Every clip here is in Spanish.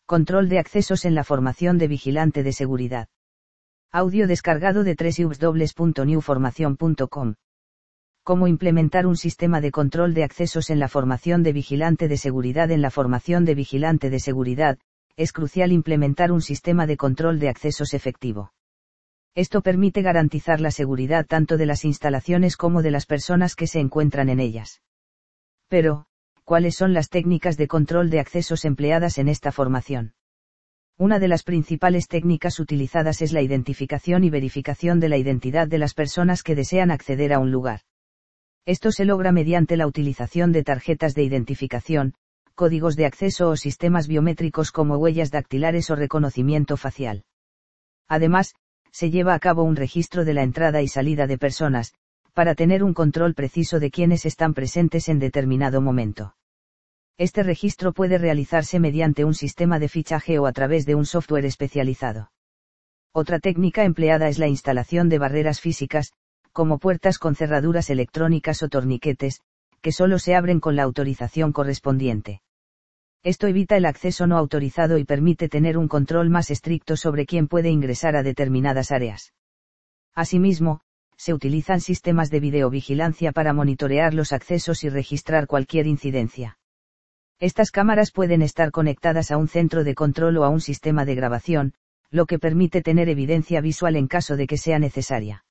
Control de accesos en la formación de vigilante de seguridad. Audio descargado de www.newformacion.com. Cómo implementar un sistema de control de accesos en la formación de vigilante de seguridad. En la formación de vigilante de seguridad, es crucial implementar un sistema de control de accesos efectivo. Esto permite garantizar la seguridad tanto de las instalaciones como de las personas que se encuentran en ellas. Pero, ¿cuáles son las técnicas de control de accesos empleadas en esta formación? Una de las principales técnicas utilizadas es la identificación y verificación de la identidad de las personas que desean acceder a un lugar. Esto se logra mediante la utilización de tarjetas de identificación, códigos de acceso o sistemas biométricos como huellas dactilares o reconocimiento facial. Además, se lleva a cabo un registro de la entrada y salida de personas, para tener un control preciso de quiénes están presentes en determinado momento. Este registro puede realizarse mediante un sistema de fichaje o a través de un software especializado. Otra técnica empleada es la instalación de barreras físicas, como puertas con cerraduras electrónicas o torniquetes, que solo se abren con la autorización correspondiente. Esto evita el acceso no autorizado y permite tener un control más estricto sobre quién puede ingresar a determinadas áreas. Asimismo, se utilizan sistemas de videovigilancia para monitorear los accesos y registrar cualquier incidencia. Estas cámaras pueden estar conectadas a un centro de control o a un sistema de grabación, lo que permite tener evidencia visual en caso de que sea necesaria.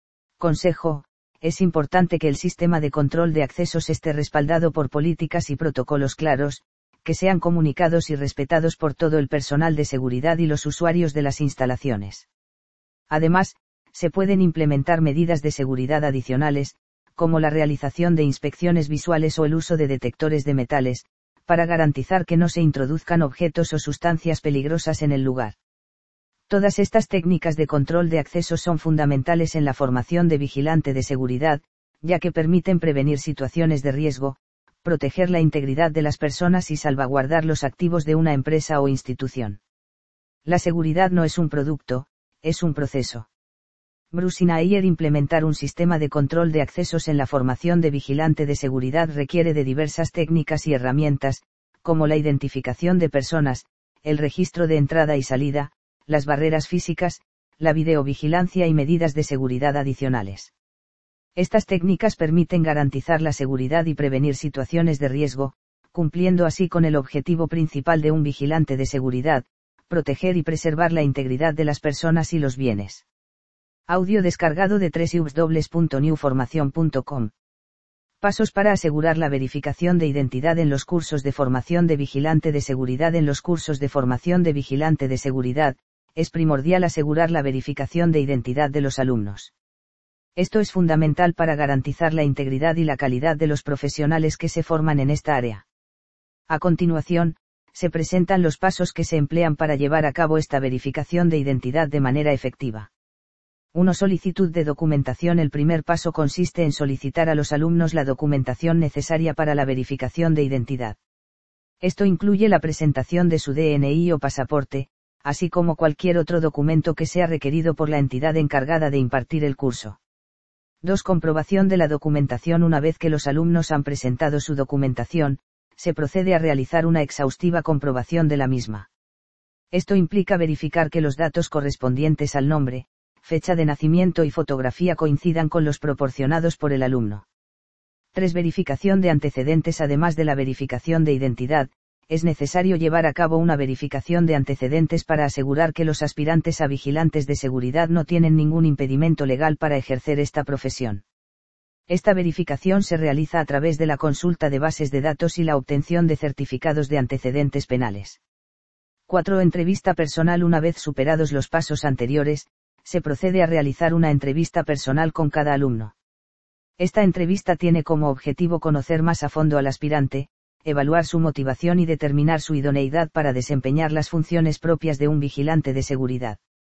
Consejo: es importante que el sistema de control de accesos esté respaldado por políticas y protocolos claros, que sean comunicados y respetados por todo el personal de seguridad y los usuarios de las instalaciones. Además, se pueden implementar medidas de seguridad adicionales, como la realización de inspecciones visuales o el uso de detectores de metales, para garantizar que no se introduzcan objetos o sustancias peligrosas en el lugar. Todas estas técnicas de control de accesos son fundamentales en la formación de vigilante de seguridad, ya que permiten prevenir situaciones de riesgo, proteger la integridad de las personas y salvaguardar los activos de una empresa o institución. La seguridad no es un producto, es un proceso. Bruce Nair: implementar un sistema de control de accesos en la formación de vigilante de seguridad requiere de diversas técnicas y herramientas, como la identificación de personas, el registro de entrada y salida, las barreras físicas, la videovigilancia y medidas de seguridad adicionales. Estas técnicas permiten garantizar la seguridad y prevenir situaciones de riesgo, cumpliendo así con el objetivo principal de un vigilante de seguridad: proteger y preservar la integridad de las personas y los bienes. Audio descargado de www.newformacion.com. Pasos para asegurar la verificación de identidad en los cursos de formación de vigilante de seguridad. En los cursos de formación de vigilante de seguridad, es primordial asegurar la verificación de identidad de los alumnos. Esto es fundamental para garantizar la integridad y la calidad de los profesionales que se forman en esta área. A continuación, se presentan los pasos que se emplean para llevar a cabo esta verificación de identidad de manera efectiva. 1. Solicitud de documentación. El primer paso consiste en solicitar a los alumnos la documentación necesaria para la verificación de identidad. Esto incluye la presentación de su DNI o pasaporte, así como cualquier otro documento que sea requerido por la entidad encargada de impartir el curso. 2. Comprobación de la documentación. Una vez que los alumnos han presentado su documentación, se procede a realizar una exhaustiva comprobación de la misma. Esto implica verificar que los datos correspondientes al nombre, fecha de nacimiento y fotografía coincidan con los proporcionados por el alumno. 3. Verificación de antecedentes. Además de la verificación de identidad, es necesario llevar a cabo una verificación de antecedentes para asegurar que los aspirantes a vigilantes de seguridad no tienen ningún impedimento legal para ejercer esta profesión. Esta verificación se realiza a través de la consulta de bases de datos y la obtención de certificados de antecedentes penales. 4. Entrevista personal. Una vez superados los pasos anteriores, se procede a realizar una entrevista personal con cada alumno. Esta entrevista tiene como objetivo conocer más a fondo al aspirante, evaluar su motivación y determinar su idoneidad para desempeñar las funciones propias de un vigilante de seguridad.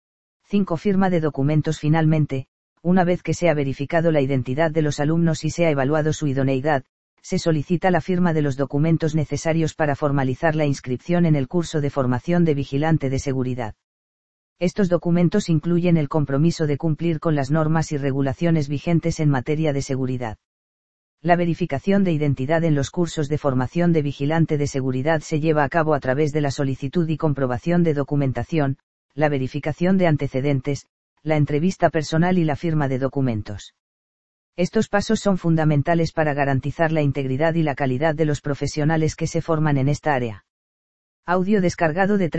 5. Firma de documentos. Finalmente, una vez que se ha verificado la identidad de los alumnos y se ha evaluado su idoneidad, se solicita la firma de los documentos necesarios para formalizar la inscripción en el curso de formación de vigilante de seguridad. Estos documentos incluyen el compromiso de cumplir con las normas y regulaciones vigentes en materia de seguridad. La verificación de identidad en los cursos de formación de vigilante de seguridad se lleva a cabo a través de la solicitud y comprobación de documentación, la verificación de antecedentes, la entrevista personal y la firma de documentos. Estos pasos son fundamentales para garantizar la integridad y la calidad de los profesionales que se forman en esta área. Audio descargado de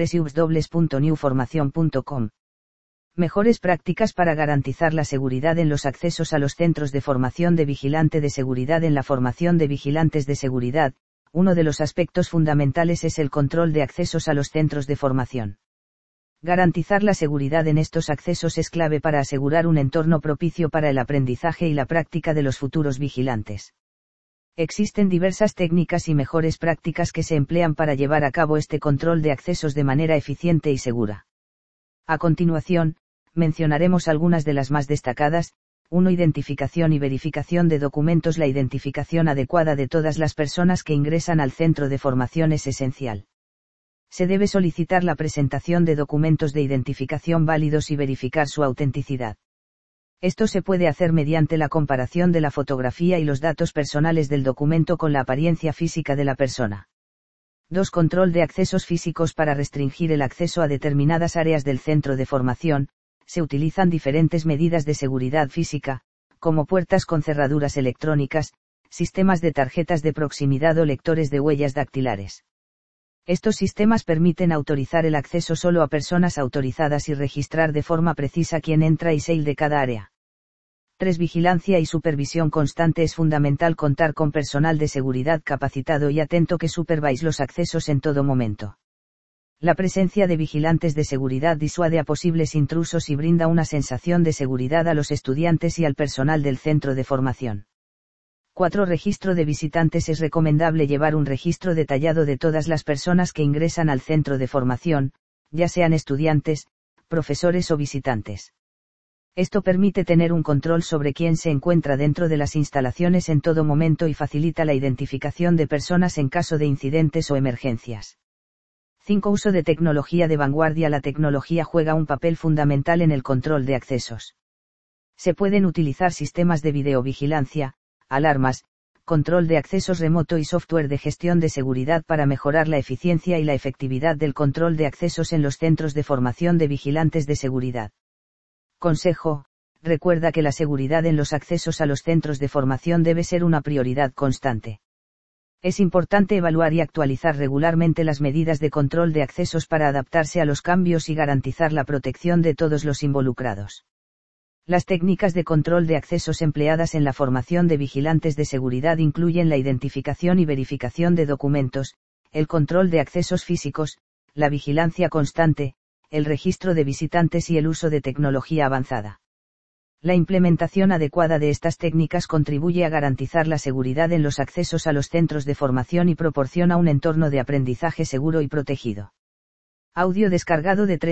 www.newformacion.com. Mejores prácticas para garantizar la seguridad en los accesos a los centros de formación de vigilante de seguridad. En la formación de vigilantes de seguridad, uno de los aspectos fundamentales es el control de accesos a los centros de formación. Garantizar la seguridad en estos accesos es clave para asegurar un entorno propicio para el aprendizaje y la práctica de los futuros vigilantes. Existen diversas técnicas y mejores prácticas que se emplean para llevar a cabo este control de accesos de manera eficiente y segura. A continuación, mencionaremos algunas de las más destacadas. 1. Identificación y verificación de documentos. La identificación adecuada de todas las personas que ingresan al centro de formación es esencial. Se debe solicitar la presentación de documentos de identificación válidos y verificar su autenticidad. Esto se puede hacer mediante la comparación de la fotografía y los datos personales del documento con la apariencia física de la persona. 2. Control de accesos físicos. Para restringir el acceso a determinadas áreas del centro de formación, se utilizan diferentes medidas de seguridad física, como puertas con cerraduras electrónicas, sistemas de tarjetas de proximidad o lectores de huellas dactilares. Estos sistemas permiten autorizar el acceso solo a personas autorizadas y registrar de forma precisa quién entra y sale de cada área. 3. Vigilancia y supervisión constante. Es fundamental contar con personal de seguridad capacitado y atento que supervise los accesos en todo momento. La presencia de vigilantes de seguridad disuade a posibles intrusos y brinda una sensación de seguridad a los estudiantes y al personal del centro de formación. 4. Registro de visitantes. Es recomendable llevar un registro detallado de todas las personas que ingresan al centro de formación, ya sean estudiantes, profesores o visitantes. Esto permite tener un control sobre quién se encuentra dentro de las instalaciones en todo momento y facilita la identificación de personas en caso de incidentes o emergencias. 5. Uso de tecnología de vanguardia. La tecnología juega un papel fundamental en el control de accesos. Se pueden utilizar sistemas de videovigilancia, alarmas, control de accesos remoto y software de gestión de seguridad para mejorar la eficiencia y la efectividad del control de accesos en los centros de formación de vigilantes de seguridad. Consejo: recuerda que la seguridad en los accesos a los centros de formación debe ser una prioridad constante. Es importante evaluar y actualizar regularmente las medidas de control de accesos para adaptarse a los cambios y garantizar la protección de todos los involucrados. Las técnicas de control de accesos empleadas en la formación de vigilantes de seguridad incluyen la identificación y verificación de documentos, el control de accesos físicos, la vigilancia constante, el registro de visitantes y el uso de tecnología avanzada. La implementación adecuada de estas técnicas contribuye a garantizar la seguridad en los accesos a los centros de formación y proporciona un entorno de aprendizaje seguro y protegido. Audio descargado de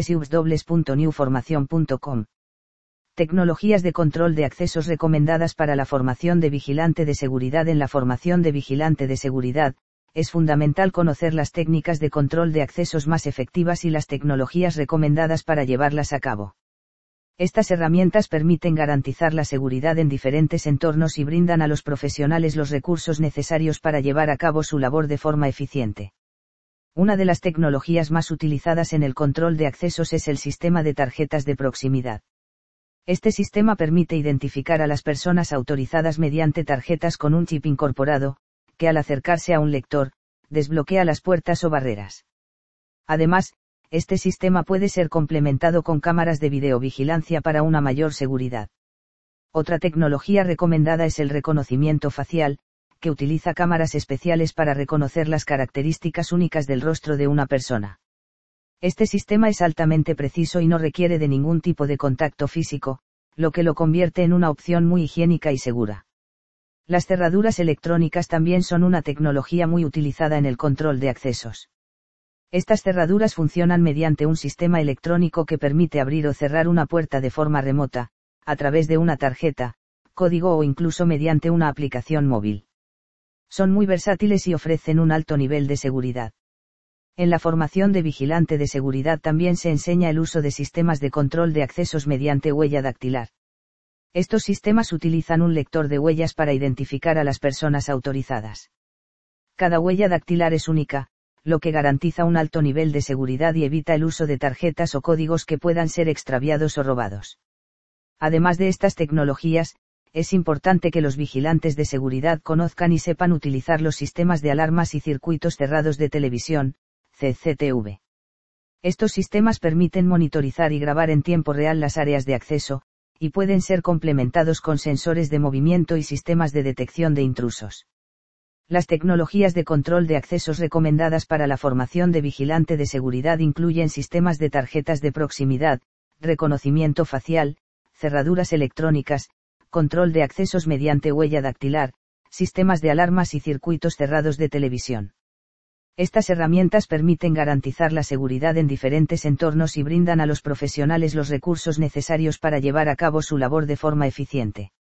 www.newformacion.com. Tecnologías de control de accesos recomendadas para la formación de vigilante de seguridad. En la formación de vigilante de seguridad, es fundamental conocer las técnicas de control de accesos más efectivas y las tecnologías recomendadas para llevarlas a cabo. Estas herramientas permiten garantizar la seguridad en diferentes entornos y brindan a los profesionales los recursos necesarios para llevar a cabo su labor de forma eficiente. Una de las tecnologías más utilizadas en el control de accesos es el sistema de tarjetas de proximidad. Este sistema permite identificar a las personas autorizadas mediante tarjetas con un chip incorporado, que al acercarse a un lector, desbloquea las puertas o barreras. Además, este sistema puede ser complementado con cámaras de videovigilancia para una mayor seguridad. Otra tecnología recomendada es el reconocimiento facial, que utiliza cámaras especiales para reconocer las características únicas del rostro de una persona. Este sistema es altamente preciso y no requiere de ningún tipo de contacto físico, lo que lo convierte en una opción muy higiénica y segura. Las cerraduras electrónicas también son una tecnología muy utilizada en el control de accesos. Estas cerraduras funcionan mediante un sistema electrónico que permite abrir o cerrar una puerta de forma remota, a través de una tarjeta, código o incluso mediante una aplicación móvil. Son muy versátiles y ofrecen un alto nivel de seguridad. En la formación de vigilante de seguridad también se enseña el uso de sistemas de control de accesos mediante huella dactilar. Estos sistemas utilizan un lector de huellas para identificar a las personas autorizadas. Cada huella dactilar es única, lo que garantiza un alto nivel de seguridad y evita el uso de tarjetas o códigos que puedan ser extraviados o robados. Además de estas tecnologías, es importante que los vigilantes de seguridad conozcan y sepan utilizar los sistemas de alarmas y circuitos cerrados de televisión, CCTV. Estos sistemas permiten monitorizar y grabar en tiempo real las áreas de acceso, y pueden ser complementados con sensores de movimiento y sistemas de detección de intrusos. Las tecnologías de control de accesos recomendadas para la formación de vigilante de seguridad incluyen sistemas de tarjetas de proximidad, reconocimiento facial, cerraduras electrónicas, control de accesos mediante huella dactilar, sistemas de alarmas y circuitos cerrados de televisión. Estas herramientas permiten garantizar la seguridad en diferentes entornos y brindan a los profesionales los recursos necesarios para llevar a cabo su labor de forma eficiente.